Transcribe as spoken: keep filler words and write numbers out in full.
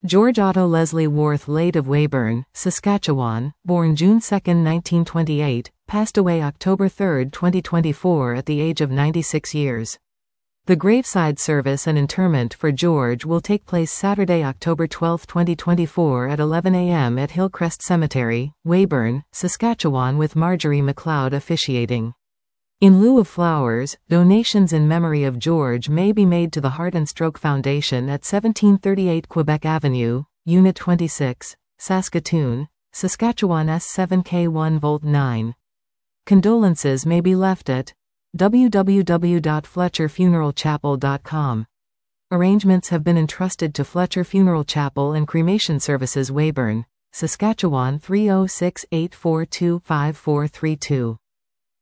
George Otto Leslie Worth Late of Weyburn, Saskatchewan, born June second nineteen twenty-eight, passed away October third twenty twenty-four at the age of ninety-six years. The graveside service and interment for George will take place Saturday, October twelfth twenty twenty-four at eleven a m at Hillcrest Cemetery, Weyburn, Saskatchewan, with Marjorie McLeod officiating. In lieu of flowers, donations in memory of George may be made to the Heart and Stroke Foundation at seventeen thirty-eight Quebec Avenue, Unit twenty-six, Saskatoon, Saskatchewan S seven K one volt nine. Condolences may be left at w w w dot fletcher funeral chapel dot com. Arrangements have been entrusted to Fletcher Funeral Chapel and Cremation Services, Weyburn, Saskatchewan three oh six, eight four two, five four three two.